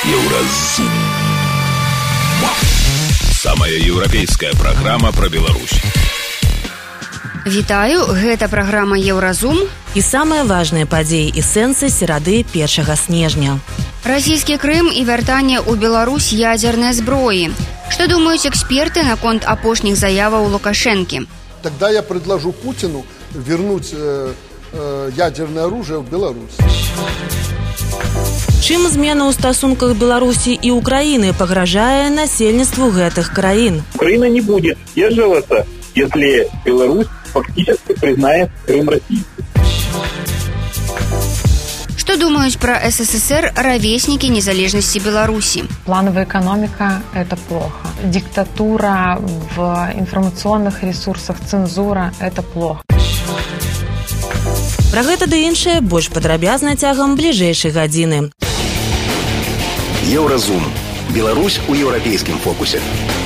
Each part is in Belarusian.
Еўразум. Самая еўрапейская праграма пра Беларусь. Вітаю, гэта праграма Еўразум. І самыя важныя падзеі і сэнсы серады 1 снежня. Расійскі Крым і вяртанне ў Беларусь ядзернай зброі. Што думаюць эксперты наконт апошніх заяваў Лукашэнкі? Тогда я предложу Путину вернуть ядерное оружие в Беларусь. Чым змена ў стасунках Беларусі і Украіны пагражае насельніцтву гэтых краін? Украина не будет сдерживаться, если Беларусь фактически признает Крым российским. Что думают про СССР ровесники незалежности Беларуси? Плановая экономика – это плохо. Диктатура в информационных ресурсах, цензура – это плохо. Пра гэта ды іншае больш падрабязна цягам бліжэйшай гадзіны. Еўразум. Беларусь у еўрапейскім фокусе.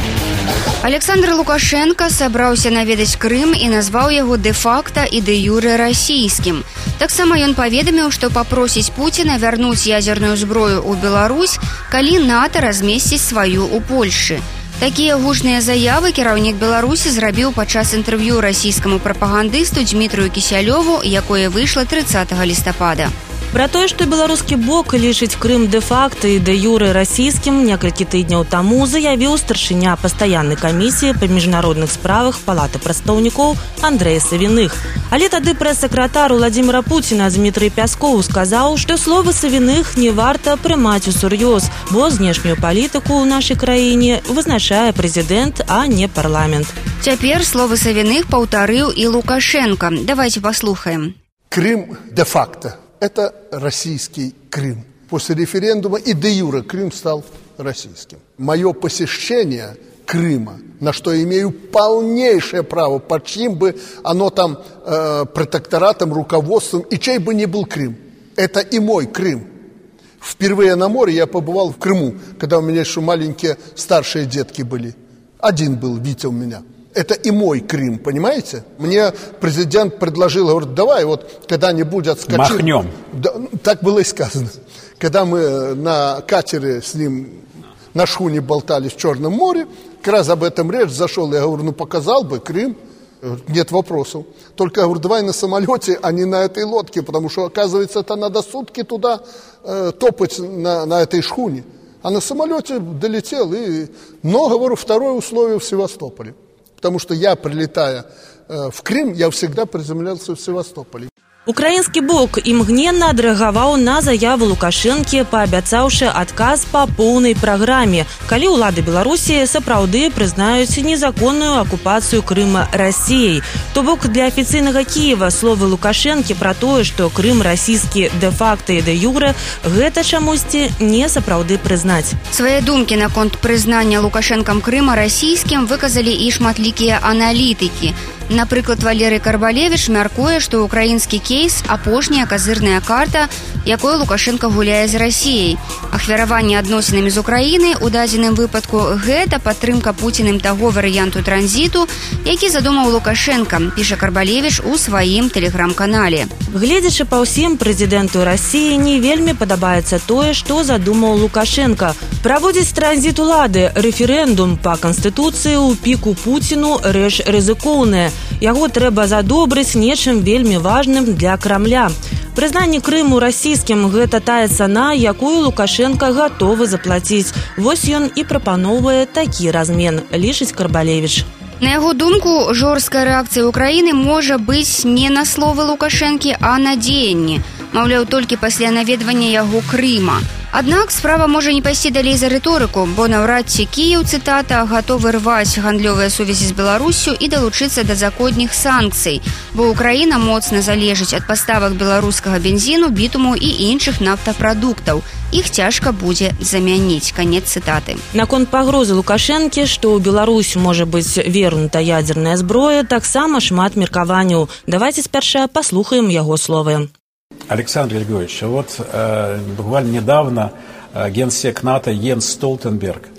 Александр Лукашенко сабраўся наведаць Крым і назваў яго дэ-факта і дэ-юрэ расійскім. Таксама ён паведаміў, што папросіць Пуціна вярнуць ядзерную зброю ў Беларусь, калі НАТО размесціць сваю ў Польшчы. Такія гучныя заявы кіраўнік Беларусі зрабіў падчас інтэрв'ю расійскаму прапагандысту Дмітрыю Кісялёву, якое выйшла 30 лістапада. Пра тое, што беларускі бок лічыць Крым дэ-факта і дэ-юрэ расійскім, некалькі тыдняў таму заявіў старшыня пастаяннай камісіі па міжнародных справах Палаты прадстаўнікоў Андрэй Савіных. Але тады прэс-сакратар Владзіміра Пуціна Дмітрый Пяскоў сказаў, што словы Савіных не варта прымаць усур'ёз, бо знешнюю палітыку ў нашай краіне вызначае прэзідэнт, а не парламент. Цяпер словы Савіных паўтарыў і Лукашенко. Давайте послухаем. Крым де-факто. Это российский Крым. После референдума и де-юре Крым стал российским. Мое посещение Крыма, на что имею полнейшее право, под чьим бы оно там протекторатом, руководством, и чей бы ни был Крым. Это и мой Крым. Впервые на море я побывал в Крыму, когда у меня еще маленькие старшие детки были. Один был, Витя у меня. Это и мой Крым, понимаете? Мне президент предложил, говорит, давай вот когда-нибудь отскочим. Махнем. Да, так было и сказано. Когда мы на катере с ним на шхуне болтали в Черном море, как раз об этом речь зашел, я говорю, ну показал бы Крым, нет вопросов. Только, я говорю, давай на самолете, а не на этой лодке, потому что, оказывается, это надо сутки туда топать на этой шхуне. А на самолете долетел, но, говорю, второе условие в Севастополе. Потому что я, прилетая в Крым, я всегда приземлялся в Севастополе. Украінскі бок імгненна адрэагаваў на заяву Лукашэнкі, паабяцаўшы адказ па поўнай праграме, калі ўлады Беларусі сапраўды прызнаюць незаконную акупацыю Крыма Расіяй. То бок для афіцыйнага Кіева словы Лукашэнкі пра тое, што Крым расійскі дэ-факта і дэ-юрэ, гэта чамусьці не сапраўды прызнаць. Свае думкі наконт прызнання Лукашэнкам Крыма расійскім выказалі і шматлікія аналітыкі. Напрыклад, Валерый Карбалевіч мяркуе, што украінскі кейс – апошняя казырная карта, якой Лукашенко гуляе з Расіяй. Ахвяраванне адносінамі з Украінай у дадзеным выпадку – гэта падтрымка Пуцінам таго варыянту транзіту, які задумаў Лукашенко, піша Карбалевіч у сваім тэлеграм-канале. Гледзячы па ўсім, прэзідэнту Расіі не вельмі падабаецца тое, што задумаў Лукашенко. Праводзіць транзіт улады, рэферэндум па Канстытуцыі ў піку Пуціну рэч рызыкоўная. Яго трэба задобрыць нечым вельмі важным для Крамля. Прызнанне Крыму расійскім – гэта тая цана, якую Лукашенко гатовы заплаціць. Вось ён і прапаноўвае такі размен, лічыць Карбалевіч. На яго думку, жорсткая рэакцыя Украіны можа быць не на словы Лукашэнкі, а на дзеянні. Маўляў, толькі пасля наведвання яго Крыма. Аднак справа можа не пайсці далей за рыторыку, бо наўрад ці Кіеў, цытата, гатовы рваць гандлёвыя сувязі з Беларуссю і далучыцца да законных санкцый, бо Украіна моцна залежыць ад паставак беларускага бензіну, бітуму і іншых нафтапрадуктаў. Іх цяжка будзе замяніць. Канец цытаты. Наконт пагрозы Лукашэнкі, што ў Беларусь можа быць вернута ядзерная зброя, таксама шмат меркаванняў. Давайте спярша паслухаем яго словы. Александр Григорьевич, вот буквально недавно генсек НАТО Йенс Столтенберг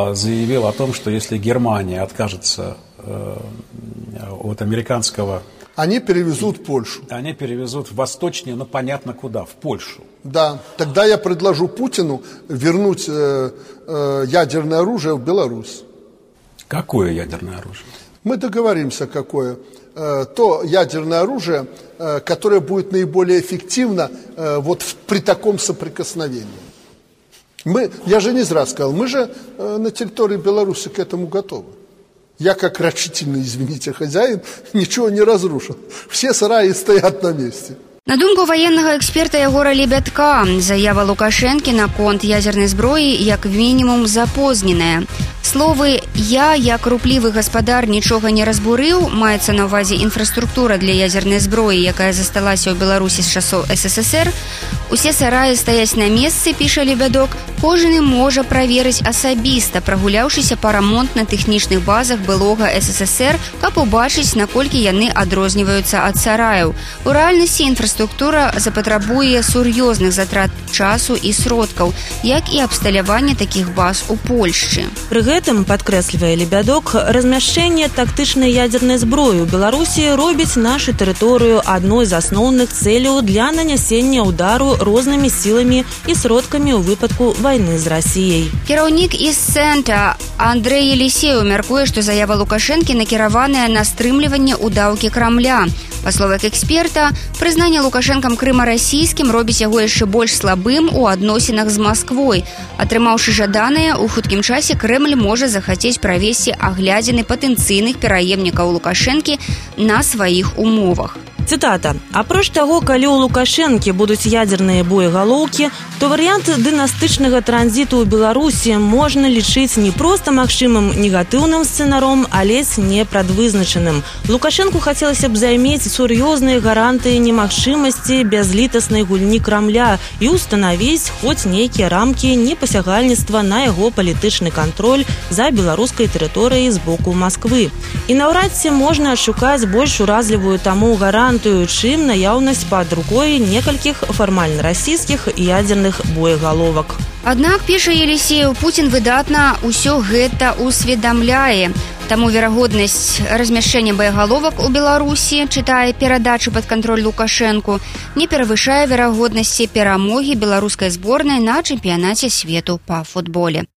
заявил о том, что если Германия откажется от американского Они перевезут в Польшу. Они перевезут восточнее, но понятно куда, в Польшу. Да, тогда я предложу Путину вернуть ядерное оружие в Беларусь. Какое ядерное оружие? Мы договоримся, какое. То ядерное оружие, которое будет наиболее эффективно вот при таком соприкосновении. Я же не зря сказал, мы же на территории Беларуси к этому готовы. Я, как рачительный, извините, хозяин, ничего не разрушил. Все сараи стоят на месте. На думку военнага эксперта Ягора Лебядка, заява Лукашэнкі наконт ядзернай зброі як мінімум запозненая. Словы «я, як руплівы гаспадар, нічога не разбурыў» маецца на ўвазе інфраструктура для ядзернай зброі, якая засталася ў Беларусі з часоў СССР. Усе сараі стаяць на месцы, піша Лебядок, кожны можа праверыць асабіста, прагуляўшыся па рамонтна-тэхнічных базах былога СССР, каб убачыць, наколькі яны адрозніваюцца ад сараяў. У рэальнасці інфраструктура запатрабуе сур'ёзных затрат часу і сродкаў, як і абсталяванне такіх баз у Польшчы. Пры гэтым, падкрэслівае Лебядок, размяшчэнне тактычнай ядзернай зброі ў Беларусі робіць нашу тэрыторыю адной з асноўных цэляў для нанясення ўдару рознымі сіламі і сродкамі ў выпадку вайны з Расіяй. Кіраўнік ІС-цэнтра Андрэй Елісеў мяркуе, што заява Лукашэнкі накіраваная на стрымліванне ўдаўкі Крамля. Па словах эксперта, прызнанне Лукашэнкам Крыма расійскім робіць яго яшчэ больш слабым у адносінах з Масквой. Атрымаўшы жаданае, у хуткім часе Крэмль можа захацець правесці аглядзіны патэнцыйных пераемнікаў Лукашэнкі на сваіх умовах. Цытата. «Апроч таго, калі ў Лукашэнкі будуць ядзерныя боегалоўкі, то варыянт дынастычнага транзіту ў Беларусі можна лічыць не проста магчымым негатыўным сцэнаром, але не прадвызначаным. Лукашэнку хацелася б займець сур'ёзныя гарантыі немагчымасці бязлітаснай гульні Крамля і ўстанавіць хоць нейкія рамкі непасягальніцтва на яго палітычны кантроль за беларускай тэрыторыяй з боку Масквы. І наўрад ці можна адшукаць больш уразлівую таму гарантыю, чым наяўнасць пад рукой некалькіх фармальна расійскіх ядзерных боегаловак. Аднак, піша Елісеў, Пуцін выдатна ўсё гэта усведамляе. Таму верагоднасць размяшчэння боегаловак у Беларусі, чытае перадачу пад кантроль Лукашэнку, не перавышае верагоднасці перамогі беларускай зборнай на чэмпіянаце свету па футболе.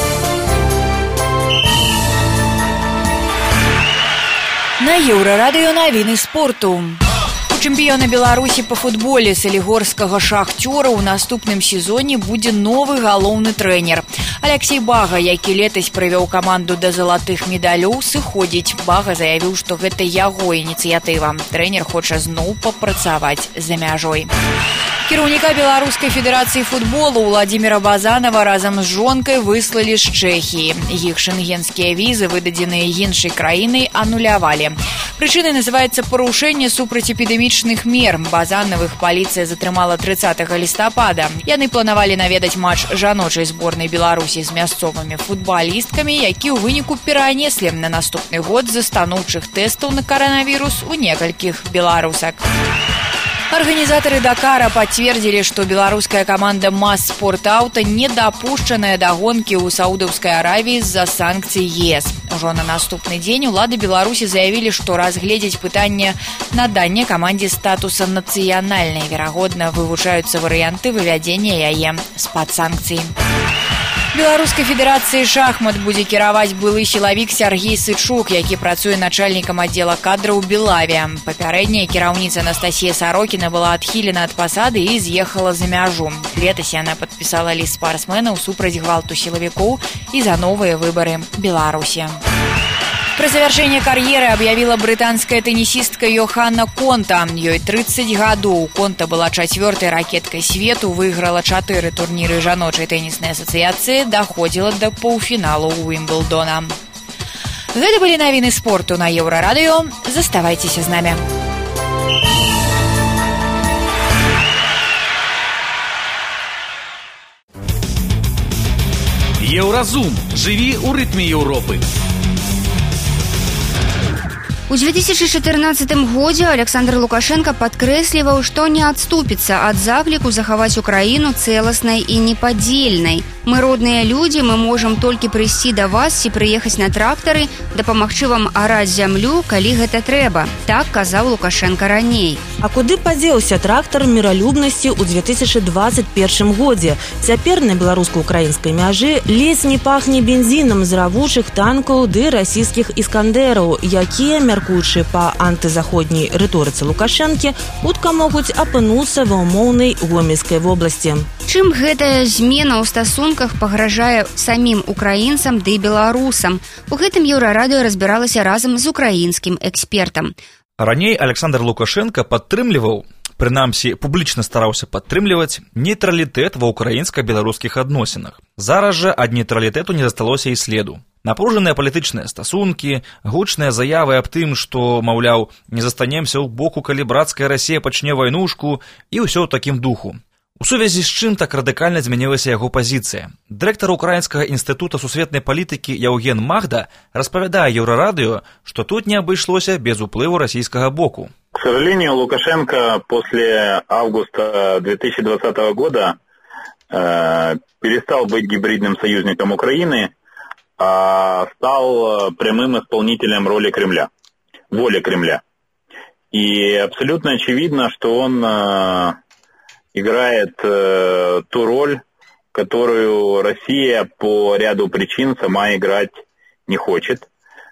На Еўрарадыё навіны спорту. Чэмпіёна Беларусі па футболе салігорскага «Шахцёра» ў наступным сезоне будзе новы галоўны трэнер. Алексей Бага, які летась прывёў каманду да залатых медалёў, сыходзіць. Бага заявіў, што гэта яго ініцыятыва. Трэнер хоча зноў папрацаваць за мяжой. Кіраўніка Беларускай федэрацыі футболу Владзіміра Базанова разам з жонкай выслалі з Чэхіі. Іх шэнгенскія візы, выдадзеныя іншай краінай, анулявалі. Прычынай называецца парушэнне супрацьэпідэмічных мер. Базанавых паліцыя затрымала 30 лістапада. Яны планавалі наведаць матч жаночай зборнай Беларусі з мясцовымі футбалісткамі, які ў выніку перанеслі на наступны год з-за станоўчых тэстаў на каранавірус у некалькіх беларусак. Арганізатары Дакара пацвердзілі, што беларуская каманда МАЗ «Спортаўта» не дапушчаная да гонкі ў Саудаўскай Аравіі з-за санкцый ЕС. Ужо на наступны дзень улады Беларусі заявілі, што разгледзяць пытанне надання камандзе статуса нацыянальнай. Верагодна, вывучаюцца варыянты вывядзення яе з-пад санкцый. Беларускай федэрацыі шахмат будзе кіраваць былы сілавік Сяргей Сычук, які працуе начальнікам аддзела кадраў Белавія. Папярэдняя кіраўніца Анастасія Сарокіна была адхілена ад пасады і з'ехала за мяжу. Летась яна падпісала ліст спартсменаў супраць гвалту сілавікоў і за новыя выбары Беларусі. Пра завяршэнне кар'еры аб'явіла брытанская тэнісістка Йоханна Конта. Ёй 30 гадоў. Конта была 4-й ракеткай свету, выйграла 4 турніры жаночай тэніснай асацыяцыі, даходзіла да паўфіналу Уімблдона. Гэта былі навіны спорту на Еўрарадыё. Заставайцеся з намі. Еўразум. Жыві ў рытме Еўропы. У 2014 годзе Александр Лукашенко падкрэсліваў, што не адступіцца ад закліку захаваць Украіну цэласнай і непадзельнай. Мы родныя людзі, мы можам толькі прыйсці да вас ці прыехаць на трактары, дапамагчы вам араць зямлю, калі гэта трэба. Так казаў Лукашенко раней. А куды падзеўся трактар міралюбнасці ў 2021 годзе? Цяпер на беларуска-украінскай мяжы ледзь не пахне бензінам з равучых танкаў ды расійскіх іскандэраў, якія, мяркуючы па антызаходняй рыторыцы Лукашэнкі, хутка могуць апынуцца ва ўмоўнай гомельскай вобласці. Чым гэтая змена ў стасунках пагражае самім украінцам ды беларусам? У гэтым Еўрарадыё разбіралася разам з украінскім экспертам. Раней Александр Лукашенко падтрымліваў, прынамсі публічна стараўся падтрымліваць нейтралітэт ва ўкраінска-беларускіх адносінах. Зараз жа ад нейтралітэту не засталося і следу. Напружаныя палітычныя стасункі, гучныя заявы аб тым, што, маўляў, не застанемся ў боку, калі брацкая Расія пачне вайнушку, і ўсё ў такім духу. У сувязі з чым так радыкальна змянілася яго пазіцыя. Дырэктар Украінскага інстытута сусветнай палітыкі Яўген Магда распавядае Еўрарадыё, што тут не абышлося без уплыву расійскага боку. К сожалению, Лукашенко после августа 2020 года перестал быть гибридным союзником Украины, а стал прямым исполнителем роли Кремля, воли Кремля. И абсолютно очевидно, что он играет ту роль, которую Россия по ряду причин сама играть не хочет.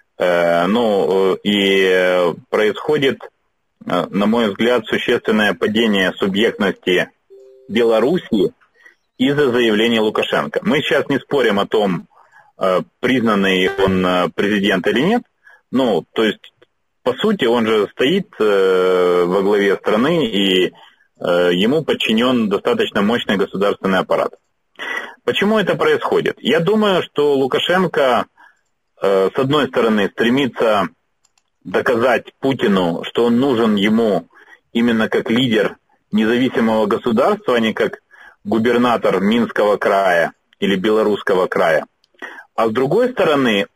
И происходит, на мой взгляд, существенное падение субъектности Белоруссии из-за заявления Лукашенко. Мы сейчас не спорим о том, признанный он президент или нет. То есть, по сути, он же стоит во главе страны, и ему подчинен достаточно мощный государственный аппарат. Почему это происходит? Я думаю, что Лукашенко, с одной стороны, стремится доказать Путину, что он нужен ему именно как лидер независимого государства, а не как губернатор Минского края или Белорусского края. А с другой стороны,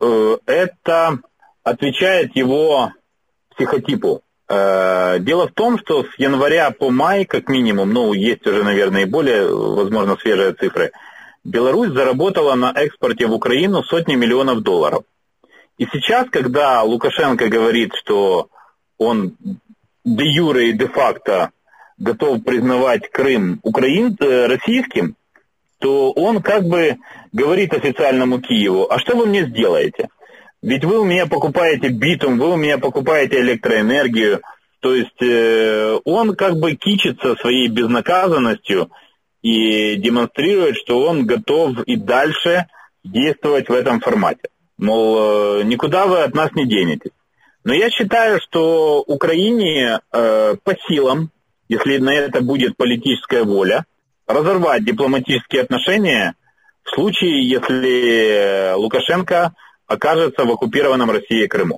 это отвечает его психотипу. Дело в том, что с января по май, как минимум, есть уже, наверное, и более, возможно, свежие цифры, Беларусь заработала на экспорте в Украину сотни миллионов долларов. И сейчас, когда Лукашенко говорит, что он де юре и де факто готов признавать Крым российским, то он как бы говорит официальному Киеву: а что вы мне сделаете? Ведь вы у меня покупаете битум, вы у меня покупаете электроэнергию. То есть он как бы кичится своей безнаказанностью и демонстрирует, что он готов и дальше действовать в этом формате. Мол, никуда вы от нас не денетесь. Но я считаю, что Украине по силам, если на это будет политическая воля, разорвать дипломатические отношения в случае, если Лукашенко окажется в оккупированном Россией Крыму.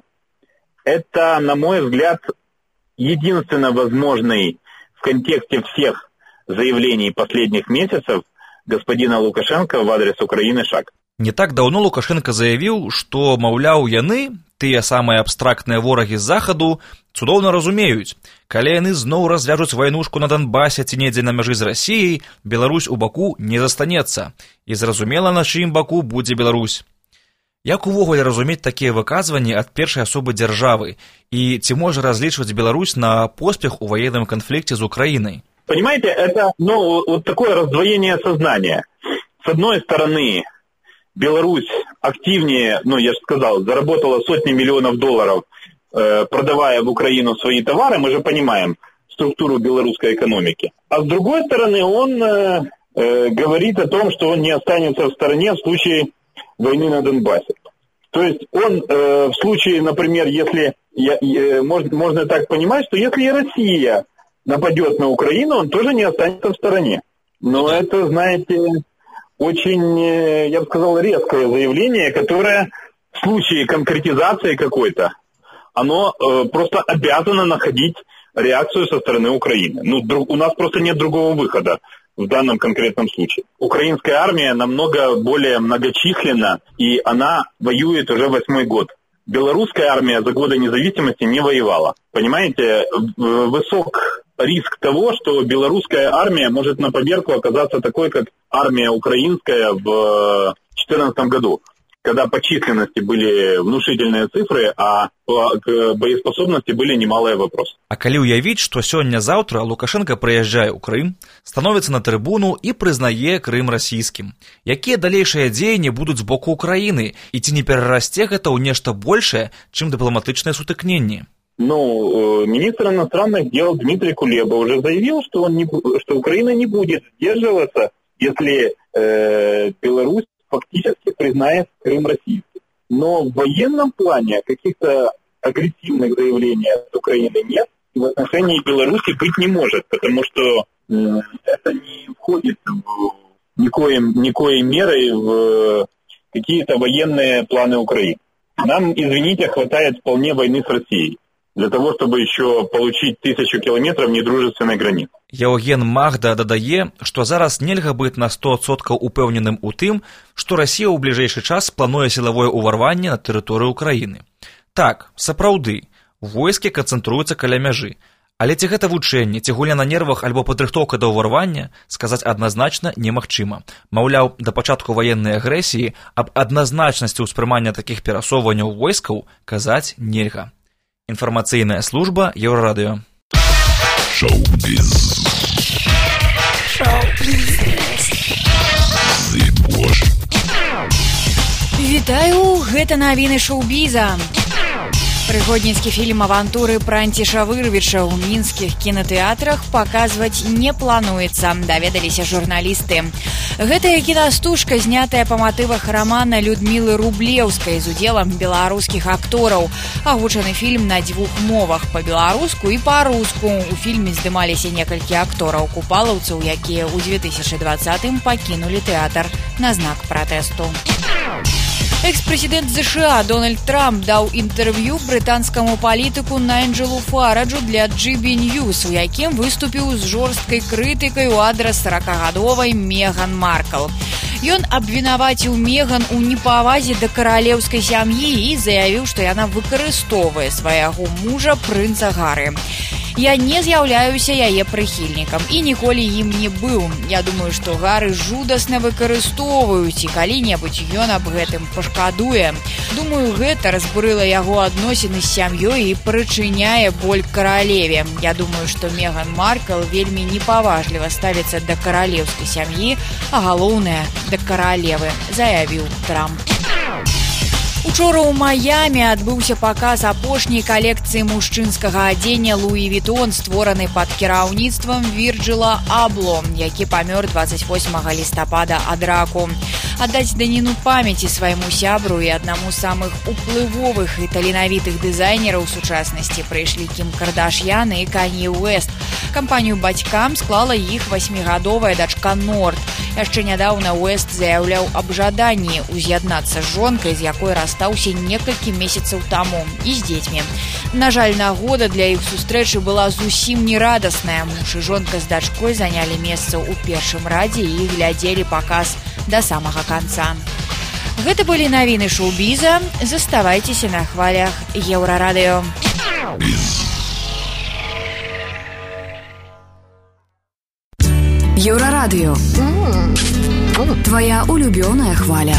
Это, на мой взгляд, единственно возможный в контексте всех заявлений последних месяцев господина Лукашенко в адрес Украины шаг. Не так даўно Лукашенко заявіў, што, маўляў, яны, тыя самыя абстрактныя ворагі з захаду, цудоўна разумеюць, калі яны зноў развяжуць вайнушку на Донбасе ці недзе на мяжы з Расіяй, Беларусь у баку не застанецца, і зразумела, на чыім баку будзе Беларусь. Як увогуле разумець такія выказванні ад першай асобы дзяржавы, і ці можа разлічваць Беларусь на поспех у военном конфликте с Украиной? Понимаете, это вот такое раздвоение сознания. С одной стороны, Беларусь активнее, я же сказал, заработала сотни миллионов долларов, продавая в Украину свои товары, мы же понимаем структуру белорусской экономики. А с другой стороны, он говорит о том, что он не останется в стороне в случае войны на Донбассе. То есть он в случае, например, если можно так понимать, что если и Россия нападет на Украину, он тоже не останется в стороне. Но это, знаете, очень, я бы сказал, резкое заявление, которое в случае конкретизации какой-то, оно просто обязано находить реакцию со стороны Украины. У нас просто нет другого выхода в данном конкретном случае. Украинская армия намного более многочисленна, и она воюет уже 8-й год белорусская армия за годы независимости не воевала. Понимаете, высок риск того, что белорусская армия может на поверку оказаться такой, как армия украинская в 2014 году, когда по численности были внушительные цифры, а по боеспособности были немалые вопросы. А калі ўявіць, што сёння-заўтра Лукашенко прыязджае ў Крым, становіцца на трыбуну і прызнае Крым расійскім. Якія далейшыя дзеянні будуць з боку Украіны, і ці не перарасце гэта ў нешта большае, чым дыпламатычныя сутыкненні? Министр иностранных дел Дмитрий Кулеба уже заявил, что Украина не будет сдерживаться, если Беларусь фактически признает Крым российским. Но в военном плане каких-то агрессивных заявлений от Украины нет, и в отношении Беларуси быть не может, потому что это не входит никоей мерой в какие-то военные планы Украины. Нам, извините, хватает вполне войны с Россией для того, чтобы еще получить 1000 километров недружественной границы. Яўген Магда дадае, што зараз нельга быць на 100% упэўненым у тым, што Расія ў бліжэйшы час плануе сілавое ўварванне на тэрыторыю Украіны. Так, сапраўды, войскі канцэнтруюцца каля мяжы, але ці гэта вучэнне, ці гульня на нервах альбо падрыхтоўка да ўварвання, сказаць адназначна немагчыма. Маўляў, да пачатку ваеннай агрэсіі аб адназначнасці ўспрымання такіх перасоўванняў войскаў казаць нельга. Інфармацыйная служба Еўрарадыё. Шоу-біз. Вітаю, гэта навіны шоу-біза. Прыгодніцкі фільм авантуры Пранціша Вырвіча ў мінскіх кінатэатрах паказваць не плануецца, даведаліся журналісты. Гэтая кінастужка, знятая па матывах рамана Людмілы Рублеўскай з удзелам беларускіх актораў. Агучаны фільм на 2 мовах, па-беларуску і па-руску. У фільме здымаліся некалькі актораў-купалаўцаў, якія ў 2020-м пакінулі тэатр на знак пратэсту. Экс-прэзідэнт США Дональд Трамп даў інтэрв'ю брытанскаму палітыку Найджелу Фараджу для GB News, у якім выступіў з жорсткай крытыкай у адрас 40-гадовай Меган Маркл. Ён абвінаваціў Меган у непавазе да каралеўскай сям'і і заявіў, што яна выкарыстоўвае свайго мужа, прынца Гары. Я не з'яўляюся яе прыхільнікам і ніколі ім не быў. Я думаю, што Гары жудасна выкарыстоўваюць і калі-небудзь ён аб гэтым пашкадуе. Думаю, гэта разбурыла яго адносіны з сям'ёй і прычыняе боль каралеве. Я думаю, што Меган Маркл вельмі непаважліва ставіцца да каралеўскай сям'і, а галоўнае да каралевы, заявіў Трамп. Учора ў Майамі адбыўся паказ апошняй калекцыі мужчынскага адзення Луі Вітон, створаны пад кіраўніцтвам Вірджыла Абло, які памёр 28 лістапада ад раку. Аддаць даніну памяці свайму сябру і аднаму з самых уплывовых і таленавітых дызайнераў сучаснасці прыйшлі Кім Кардашьян і Канье Уэст. Кампанію бацькам склала іх 8-гадовая дачка Норт. Яшчэ нядаўна Уэст заяўляў аб жаданні уз'яднацца з жонкай, з якой расстаўся некалькі месяцаў таму, і з дзецьмі. На жаль, нагода для іх сустрэчы была зусім нерадасная. Муж і жонка з дачкой занялі месца ў першым радзе і глядзелі паказ да самага канца. Гэта былі навіны шоу-біза. Заставайцеся на хвалях Еўрарадыё. Еўрарадыё. Твоя улюбёная хваля.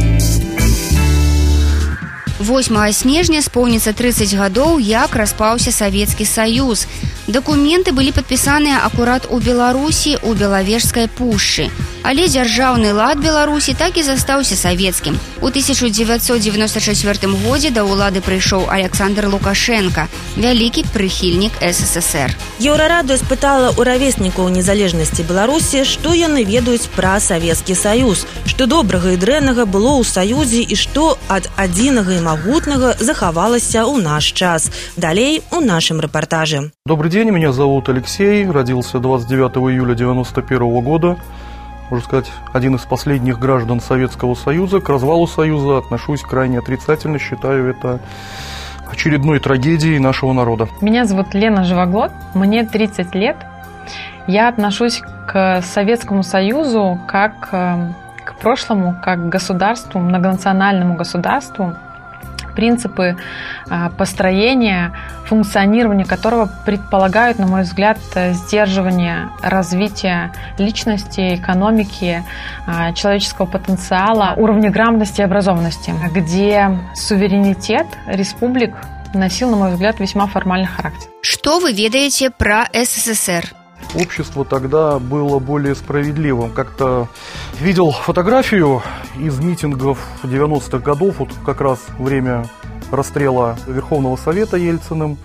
8 снежня споўніцца 30 гадоў, як распаўся Савецкі Саюз. Дакументы былі падпісаныя акурат у Беларусі, у Белавежскай пушчы. Але дзяржаўны лад Беларусі так і застаўся савецкім. У 1994 годзе да ўлады прыйшоў Александр Лукашенко, вялікі прыхільнік СССР. Еўрарадыё спытала ў равеснікаў незалежнасці Беларусі, што яны ведаюць пра Савецкі Саюз, што добрага і дрэннага было ў Саюзе і што ад адзінага і магутнага захавалася ў наш час. Далей у нашым рэпартажы. Добрый день, меня зовут Алексей, родился 29 июля 1991 года. Можно сказать, один из последних граждан Советского Союза. К развалу Союза отношусь крайне отрицательно, считаю это очередной трагедией нашего народа. Меня зовут Лена Живоглот, мне 30 лет. Я отношусь к Советскому Союзу как к прошлому, как к государству, многонациональному государству, принципы построения, функционирования которого предполагают, на мой взгляд, сдерживание развития личности, экономики, человеческого потенциала, уровня грамотности и образованности, где суверенитет республик носил, на мой взгляд, весьма формальный характер. Что вы ведаете про СССР? Общество тогда было более справедливым. Как-то видел фотографию из митингов 90-х годов, вот как раз время расстрела Верховного Совета Ельциным,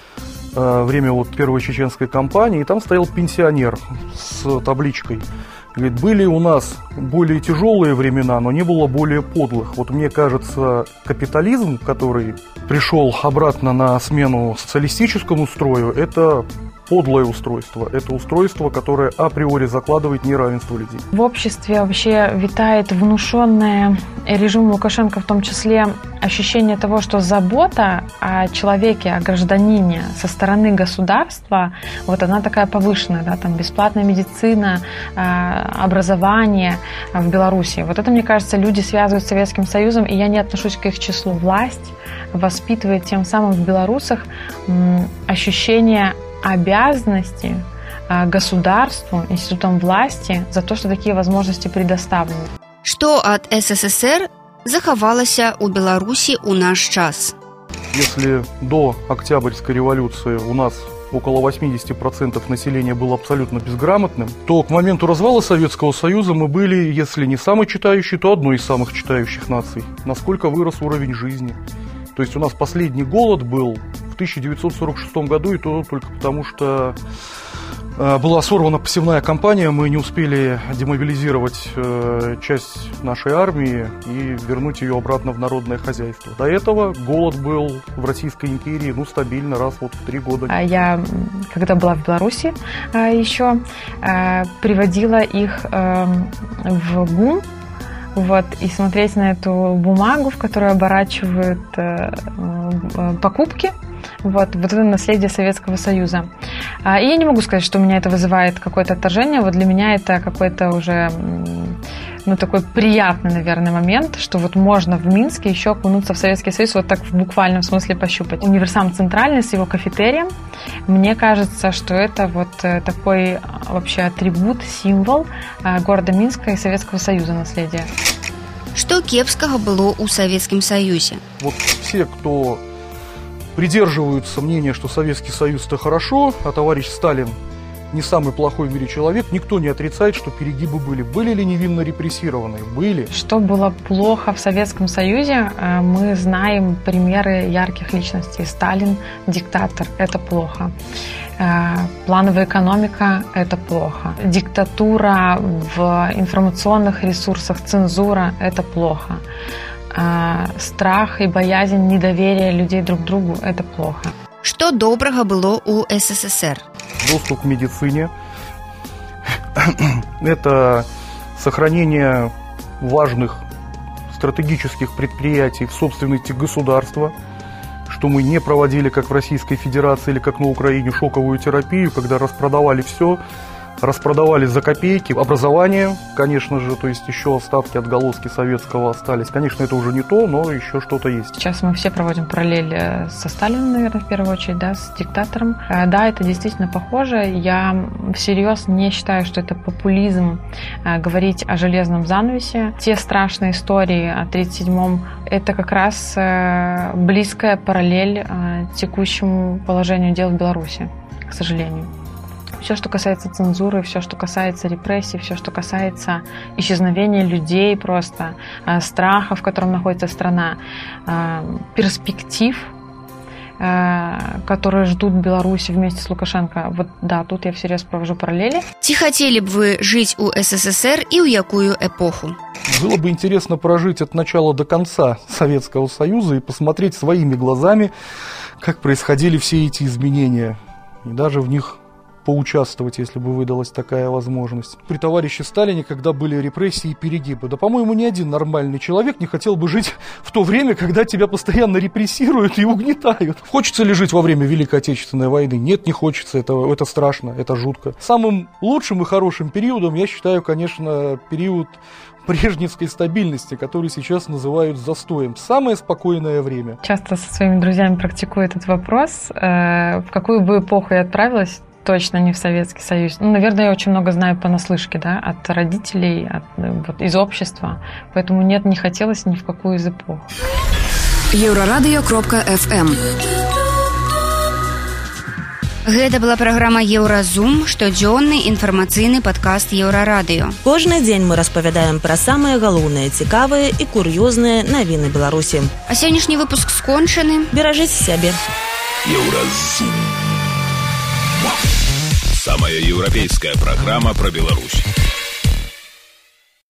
время вот первой чеченской кампании, и там стоял пенсионер с табличкой. Говорит, были у нас более тяжелые времена, но не было более подлых. Вот мне кажется, капитализм, который пришел обратно на смену социалистическому строю, это подлое устройство. Это устройство, которое априори закладывает неравенство людей. В обществе вообще витает внушенное режимом Лукашенко в том числе ощущение того, что забота о человеке, о гражданине со стороны государства, вот она такая повышенная, да, там бесплатная медицина, образование в Беларуси. Вот это, мне кажется, люди связывают с Советским Союзом, и я не отношусь к их числу. Власть воспитывает тем самым в белорусах ощущение обязанности государству, институтам власти за то, что такие возможности предоставлены. Что от СССР захавалася у Беларусі у наш час? Если до Октябрьской революции у нас около 80% населения было абсолютно безграмотным, то к моменту развала Советского Союза мы были, если не самой читающей, то одной из самых читающих наций. Насколько вырос уровень жизни. То есть у нас последний голод был в 1946 году, и то только потому, что была сорвана посевная кампания, мы не успели демобилизировать часть нашей армии и вернуть ее обратно в народное хозяйство. До этого голод был в Российской империи, стабильно, раз в 3 года. Я, когда была в Беларуси еще, приводила их в ГУМ, и смотреть на эту бумагу, в которую оборачивают покупки. Вот это наследие Советского Союза. И я не могу сказать, что у меня это вызывает какое-то отторжение. Вот для меня это какой-то уже такой приятный, наверное, момент, что можно в Минске еще окунуться в Советский Союз, вот так в буквальном смысле пощупать. Универсам Центральный с его кафетерием, мне кажется, что это такой вообще атрибут, символ города Минска и Советского Союза наследия. Что кепскага было у Советском Союзе? Вот все, кто придерживаются мнения, что Советский Союз это хорошо, а товарищ Сталин не самый плохой в мире человек, никто не отрицает, что перегибы были. Были ли невинно репрессированные? Были. Что было плохо в Советском Союзе, мы знаем примеры ярких личностей. Сталин, диктатор, это плохо. Плановая экономика – это плохо. Диктатура в информационных ресурсах, цензура – это плохо. Страх и боязнь, недоверие людей друг к другу – это плохо. Что доброго было у СССР? Доступ к медицине. Это сохранение важных стратегических предприятий в собственности государства, что мы не проводили, как в Российской Федерации или как на Украине, шоковую терапию, когда распродавали все, распродавали за копейки. Образование, конечно же, то есть еще остатки отголоски советского остались. Конечно, это уже не то, но еще что-то есть. Сейчас мы все проводим параллель со Сталином, наверное, в первую очередь, с диктатором. Да, это действительно похоже. Я всерьез не считаю, что это популизм говорить о железном занавесе. Те страшные истории о 1937-м – это как раз близкая параллель текущему положению дел в Беларуси, к сожалению. Все, что касается цензуры, все, что касается репрессий, все, что касается исчезновения людей просто, страха, в котором находится страна, перспектив, которые ждут Беларусь вместе с Лукашенко. Тут я всерьез провожу параллели. Ці хотели бы вы жить у СССР и в якую эпоху? Было бы интересно прожить от начала до конца Советского Союза и посмотреть своими глазами, как происходили все эти изменения. И даже в них поучаствовать, если бы выдалась такая возможность. При товарище Сталине, когда были репрессии и перегибы, да, по-моему, ни один нормальный человек не хотел бы жить в то время, когда тебя постоянно репрессируют и угнетают. Хочется ли жить во время Великой Отечественной войны? Нет, не хочется, это страшно, это жутко. Самым лучшим и хорошим периодом я считаю, конечно, период брежневской стабильности, который сейчас называют застоем. Самое спокойное время. Часто со своими друзьями практикую этот вопрос. В какую бы эпоху я отправилась, точно не в Советский Союз. Наверное, я очень много знаю понаслышке, да, от родителей, из общества. Поэтому нет, не хотелось ни в какую из эпох. Еўрарадыё.фм. Гэта была праграма «Еўразум», штодзённы інфармацыйны падкаст «Еўрарадыё». Кожны дзень мы распавядаем пра самыя галоўныя, цікавыя і кур'ёзныя навіны Беларусі. А сённяшні выпуск скончаны. Беражыце сябе. «Еўразум». Самая еўрапейская праграма пра Беларусь.